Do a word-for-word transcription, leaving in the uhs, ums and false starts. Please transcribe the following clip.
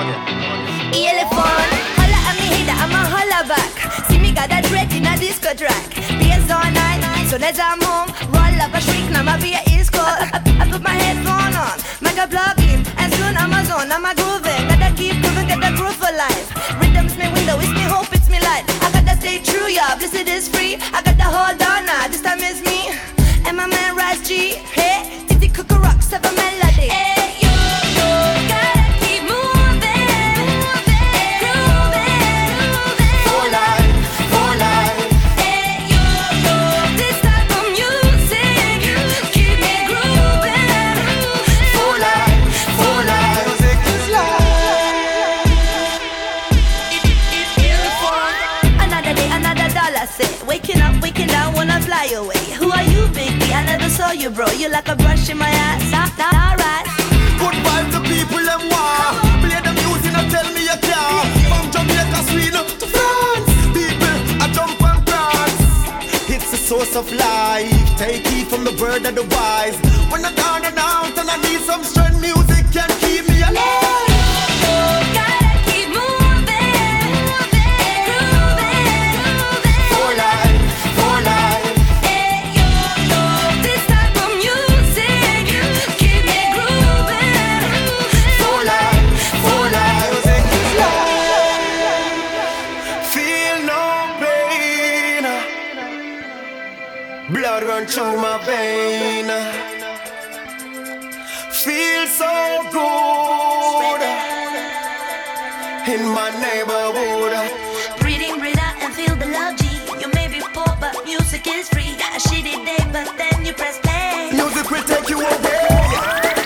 Elephant, holla at me hater, I'm a holla back. See me got that red in a disco track. Bass all night, soon as I'm home, roll up a shriek, now my beer is cold. I, I put my headphone on, make a plug in, and soon I'm a zone, I'm a grooving. Gotta keep grooving, get the groove for life. Rhythm's me window, it's me hope, it's me light. I gotta stay true, yeah, blessed is free. I gotta hold on now, this time is me. And my man Raz G, hey, Titi Cuckoo rocks have a melody. Hey, yo, yo, gotta keep moving, moving, grooving, grooving. For life, for life. Hey, yo, yo, this type of music keep me grooving. For life, for life. Music is life. Another day, another dollar say, waking up, waking down, wanna fly away. Who are you, Big B? I never saw you, bro. You like a brush in my ass. Nah, nah, alright. Good vibes, the people them want. Play the music and tell me you can. From Jamaica, Sweden to France, people I jump and dance. It's the source of life. Take it from the word of the wise. When I'm down and out and I need some strength, music can keep me alive. Gotta keep moving, moving, grooving, grooving. For life, for life. Hey, yo, yo, this type of music keep me grooving. For life, for life. Music is life. Feel no pain. Blood run through my vein. Feel so good in my neighborhood. Breathe in, breathe out, and feel the love, G. You may be poor, but music is free. A shitty day, but then you press play. Music will take you away.